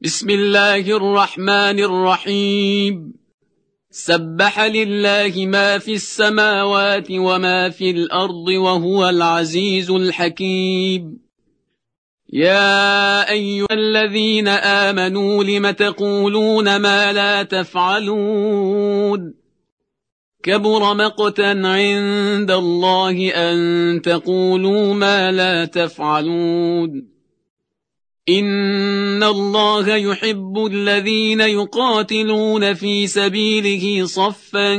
بسم الله الرحمن الرحيم. سبح لله ما في السماوات وما في الأرض وهو العزيز الحكيم. يا أيها الذين آمنوا لم تقولون ما لا تفعلون؟ كبر مقتا عند الله أن تقولوا ما لا تفعلون. إن الله يحب الذين يقاتلون في سبيله صفا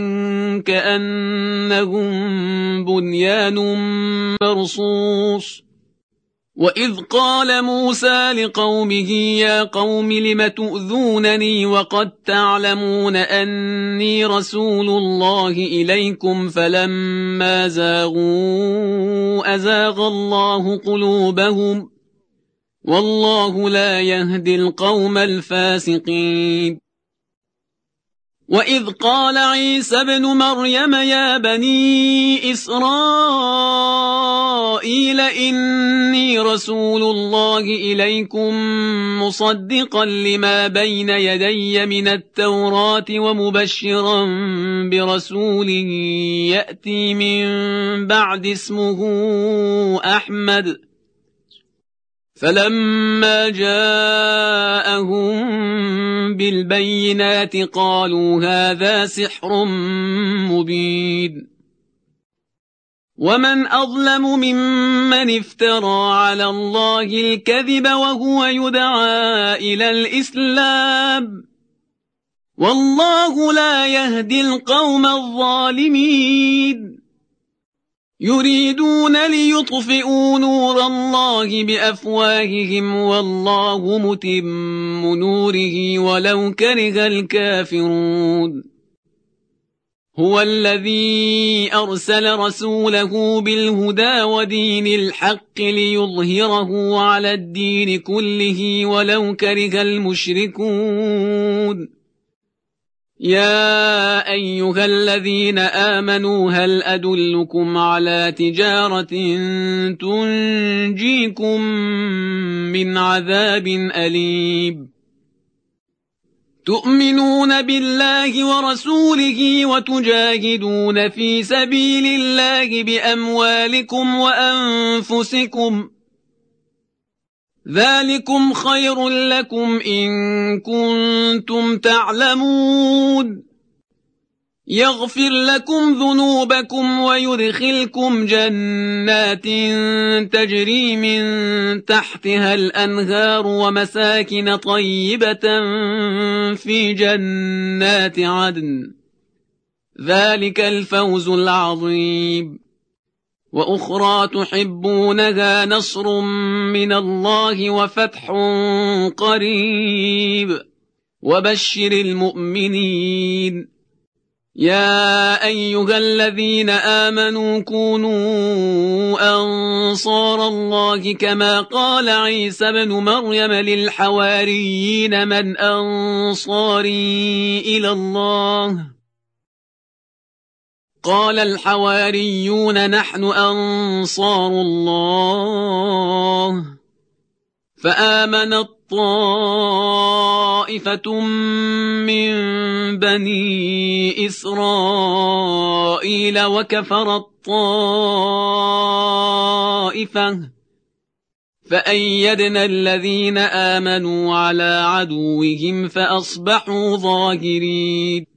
كأنهم بنيان مرصوص. وإذ قال موسى لقومه يا قوم لم تؤذونني وقد تعلمون أني رسول الله إليكم فلما زاغوا أزاغ الله قلوبهم والله لا يهدي القوم الفاسقين. وإذ قال عيسى ابن مريم يا بني إسرائيل إني رسول الله إليكم مصدقا لما بين يدي من التوراة ومبشرا برسول يأتي من بعد اسمه أحمد. فلما جاءهم بالبينات قالوا هذا سحر مبين. ومن أظلم ممن افترى على الله الكذب وهو يدعى إلى الإسلام والله لا يهدي القوم الظالمين. يريدون ليطفئوا نور الله بأفواههم والله متم نوره ولو كره الكافرون. هو الذي أرسل رسوله بالهدى ودين الحق ليظهره على الدين كله ولو كره المشركون. يا أيها الذين آمنوا هل أدلكم على تجارة تنجيكم من عذاب أليم؟ تؤمنون بالله ورسوله وتجاهدون في سبيل الله بأموالكم وأنفسكم ذلكم خير لكم إن كنتم تعلمون. يغفر لكم ذنوبكم ويدخلكم جنات تجري من تحتها الأنهار ومساكن طيبة في جنات عدن ذلك الفوز العظيم. وأخرى تحبونها نصر من الله وفتح قريب وبشر المؤمنين. يا أيها الذين آمنوا كونوا أنصار الله كما قال عيسى ابن مريم للحواريين من أنصاري إلى الله؟ قال الحواريون نحن أنصار الله. فآمنت طائفة من بني إسرائيل وكفرت طائفة فأيدنا الذين آمنوا على عدوهم فأصبحوا ظاهرين.